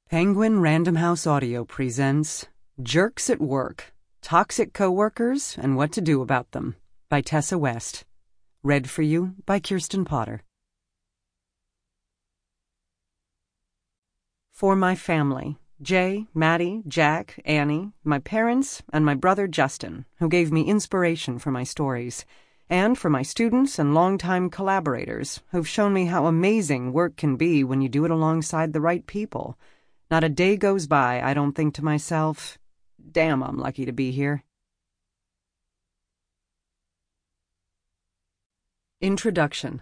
Penguin Random House Audio presents Jerks at Work, Toxic Coworkers and What to Do About Them by Tessa West. Read for you by Kirsten Potter. For my family, Jay, Maddie, Jack, Annie, my parents, and my brother Justin, who gave me inspiration for my stories, and for my students and longtime collaborators who've shown me how amazing work can be when you do it alongside the right people. Not a day goes by I don't think to myself, damn, I'm lucky to be here. Introduction.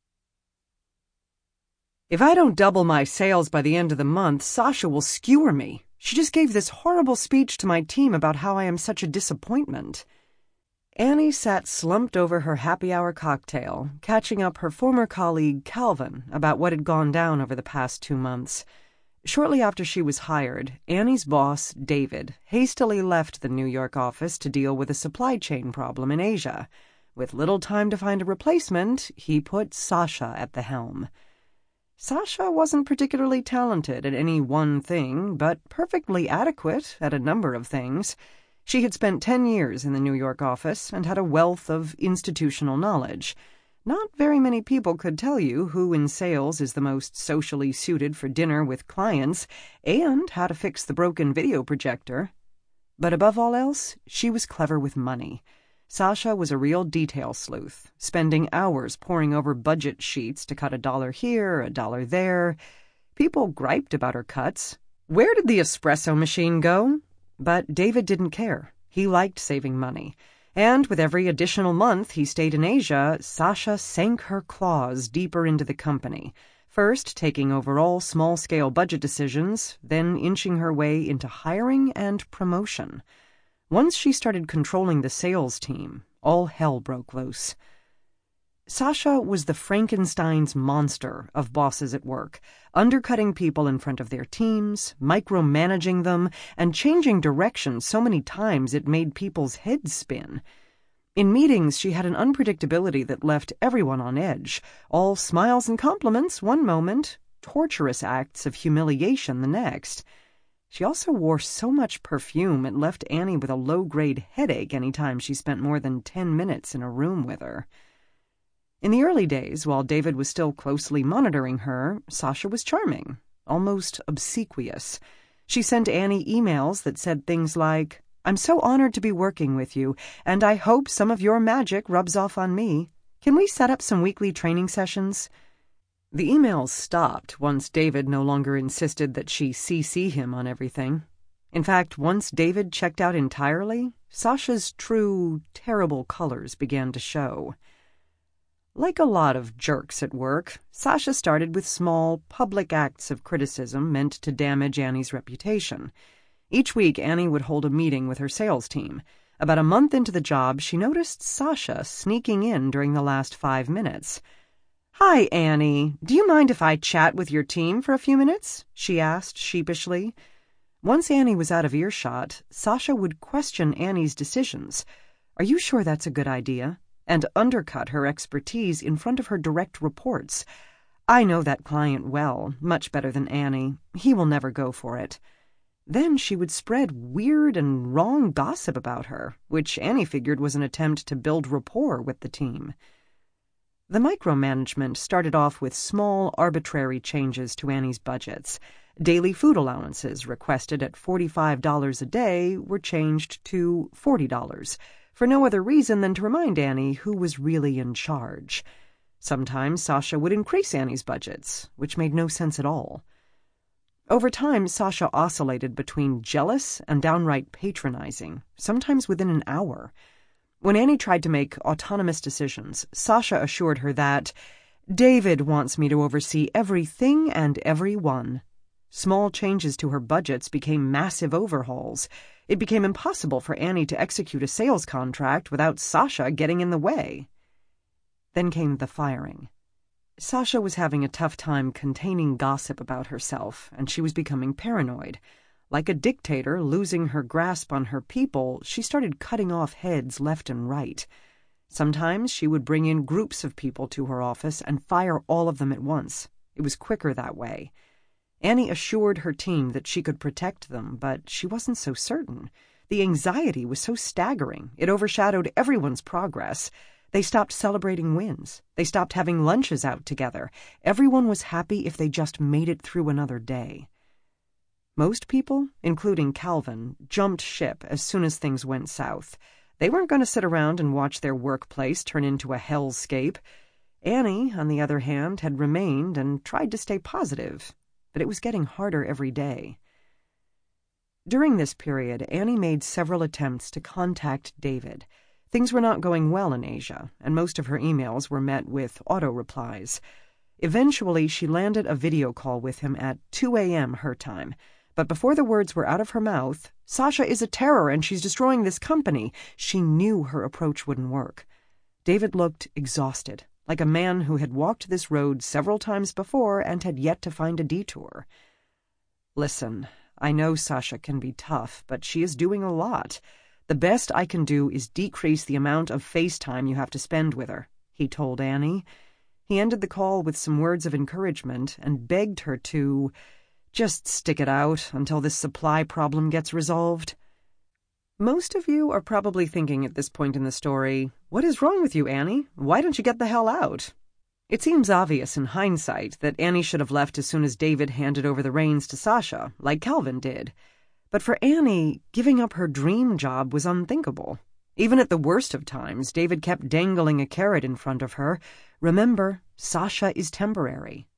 If I don't double my sales by the end of the month, Sasha will skewer me. She just gave this horrible speech to my team about how I am such a disappointment. Annie sat slumped over her happy hour cocktail, catching up her former colleague Calvin about what had gone down over the past 2 months. Shortly after she was hired, Annie's boss, David, hastily left the New York office to deal with a supply chain problem in Asia. With little time to find a replacement, he put Sasha at the helm. Sasha wasn't particularly talented at any one thing, but perfectly adequate at a number of things. She had spent 10 years in the New York office and had a wealth of institutional knowledge. Not very many people could tell you who in sales is the most socially suited for dinner with clients and how to fix the broken video projector. But above all else, she was clever with money. Sasha was a real detail sleuth, spending hours poring over budget sheets to cut $1 here, $1 there. People griped about her cuts. Where did the espresso machine go? But David didn't care. He liked saving money. And with every additional month he stayed in Asia, Sasha sank her claws deeper into the company, first taking over all small-scale budget decisions, then inching her way into hiring and promotion. Once she started controlling the sales team, all hell broke loose. Sasha was the Frankenstein's monster of bosses at work, undercutting people in front of their teams, micromanaging them, and changing direction so many times it made people's heads spin. In meetings, she had an unpredictability that left everyone on edge, all smiles and compliments one moment, torturous acts of humiliation the next. She also wore so much perfume it left Annie with a low-grade headache any time she spent more than 10 minutes in a room with her. In the early days, while David was still closely monitoring her, Sasha was charming, almost obsequious. She sent Annie emails that said things like, "I'm so honored to be working with you, and I hope some of your magic rubs off on me. Can we set up some weekly training sessions?" The emails stopped once David no longer insisted that she CC him on everything. In fact, once David checked out entirely, Sasha's true, terrible colors began to show. Like a lot of jerks at work, Sasha started with small, public acts of criticism meant to damage Annie's reputation. Each week, Annie would hold a meeting with her sales team. About a month into the job, she noticed Sasha sneaking in during the last 5 minutes. "Hi, Annie. Do you mind if I chat with your team for a few minutes?" she asked sheepishly. Once Annie was out of earshot, Sasha would question Annie's decisions. "Are you sure that's a good idea?" and undercut her expertise in front of her direct reports. "I know that client well, much better than Annie. He will never go for it." Then she would spread weird and wrong gossip about her, which Annie figured was an attempt to build rapport with the team. The micromanagement started off with small, arbitrary changes to Annie's budgets. Daily food allowances requested at $45 a day were changed to $40, for no other reason than to remind Annie who was really in charge. Sometimes Sasha would increase Annie's budgets, which made no sense at all. Over time, Sasha oscillated between jealous and downright patronizing, sometimes within an hour. When Annie tried to make autonomous decisions, Sasha assured her that, "David wants me to oversee everything and everyone." Small changes to her budgets became massive overhauls. It became impossible for Annie to execute a sales contract without Sasha getting in the way. Then came the firing. Sasha was having a tough time containing gossip about herself, and she was becoming paranoid. Like a dictator losing her grasp on her people, she started cutting off heads left and right. Sometimes she would bring in groups of people to her office and fire all of them at once. It was quicker that way. Annie assured her team that she could protect them, but she wasn't so certain. The anxiety was so staggering, it overshadowed everyone's progress. They stopped celebrating wins. They stopped having lunches out together. Everyone was happy if they just made it through another day. Most people, including Calvin, jumped ship as soon as things went south. They weren't going to sit around and watch their workplace turn into a hellscape. Annie, on the other hand, had remained and tried to stay positive, but it was getting harder every day. During this period, Annie made several attempts to contact David. Things were not going well in Asia, and most of her emails were met with auto-replies. Eventually, she landed a video call with him at 2 a.m. her time. But before the words were out of her mouth, "Sasha is a terror and she's destroying this company," she knew her approach wouldn't work. David looked exhausted, like a man who had walked this road several times before and had yet to find a detour. "Listen, I know Sasha can be tough, but she is doing a lot. The best I can do is decrease the amount of FaceTime you have to spend with her," he told Annie. He ended the call with some words of encouragement and begged her to just stick it out until this supply problem gets resolved. Most of you are probably thinking at this point in the story, "What is wrong with you, Annie? Why don't you get the hell out?" It seems obvious in hindsight that Annie should have left as soon as David handed over the reins to Sasha, like Calvin did. But for Annie, giving up her dream job was unthinkable. Even at the worst of times, David kept dangling a carrot in front of her. Remember, Sasha is temporary.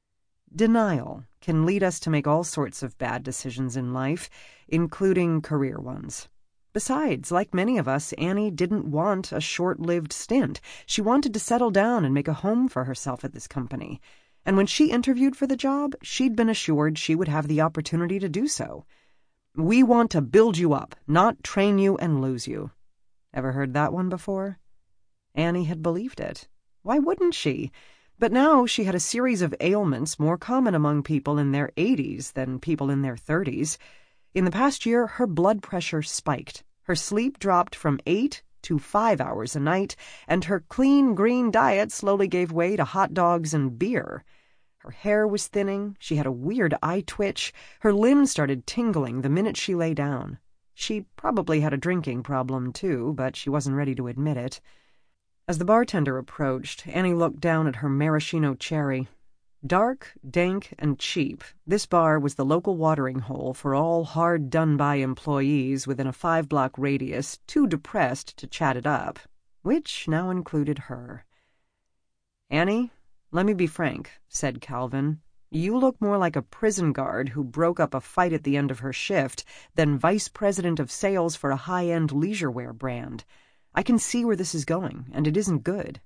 Denial can lead us to make all sorts of bad decisions in life, including career ones. Besides, like many of us, Annie didn't want a short-lived stint. She wanted to settle down and make a home for herself at this company. And when she interviewed for the job, she'd been assured she would have the opportunity to do so. "We want to build you up, not train you and lose you." Ever heard that one before? Annie had believed it. Why wouldn't she? But now she had a series of ailments more common among people in their 80s than people in their 30s. In the past year, her blood pressure spiked. Her sleep dropped from 8 to 5 hours a night, and her clean green diet slowly gave way to hot dogs and beer. Her hair was thinning, she had a weird eye twitch, her limbs started tingling the minute she lay down. She probably had a drinking problem, too, but she wasn't ready to admit it. As the bartender approached, Annie looked down at her maraschino cherry. Dark, dank, and cheap, this bar was the local watering hole for all hard-done-by employees within a 5-block radius too depressed to chat it up, which now included her. "Annie, let me be frank," said Calvin. "You look more like a prison guard who broke up a fight at the end of her shift than vice president of sales for a high-end leisure wear brand. I can see where this is going, and it isn't good."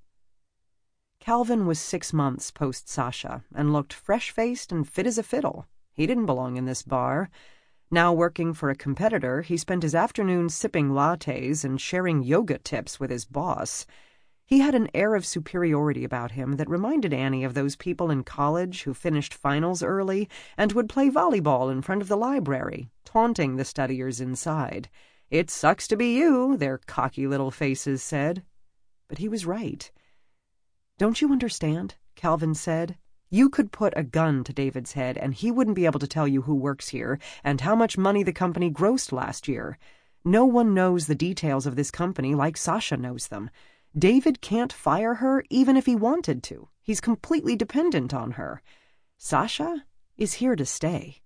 Calvin was 6 months post-Sasha and looked fresh-faced and fit as a fiddle. He didn't belong in this bar. Now working for a competitor, he spent his afternoons sipping lattes and sharing yoga tips with his boss. He had an air of superiority about him that reminded Annie of those people in college who finished finals early and would play volleyball in front of the library, taunting the studiers inside. "It sucks to be you," their cocky little faces said. But he was right. "Don't you understand?" Calvin said. "You could put a gun to David's head and he wouldn't be able to tell you who works here and how much money the company grossed last year. No one knows the details of this company like Sasha knows them. David can't fire her even if he wanted to. He's completely dependent on her. Sasha is here to stay."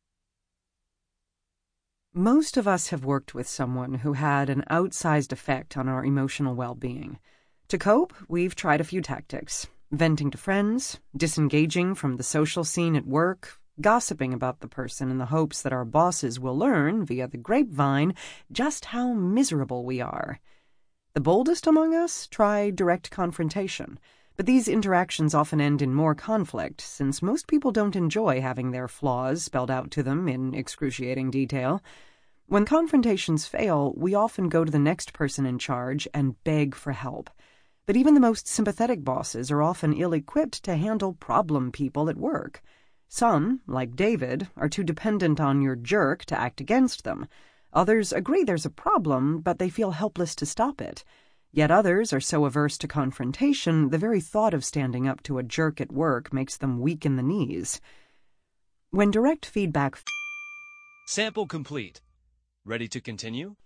Most of us have worked with someone who had an outsized effect on our emotional well-being. To cope, we've tried a few tactics: venting to friends, disengaging from the social scene at work, gossiping about the person in the hopes that our bosses will learn, via the grapevine, just how miserable we are. The boldest among us try direct confrontation, but these interactions often end in more conflict, since most people don't enjoy having their flaws spelled out to them in excruciating detail. When confrontations fail, we often go to the next person in charge and beg for help. But even the most sympathetic bosses are often ill-equipped to handle problem people at work. Some, like David, are too dependent on your jerk to act against them. Others agree there's a problem, but they feel helpless to stop it. Yet others are so averse to confrontation, the very thought of standing up to a jerk at work makes them weak in the knees. When direct feedback... Sample complete. Ready to continue?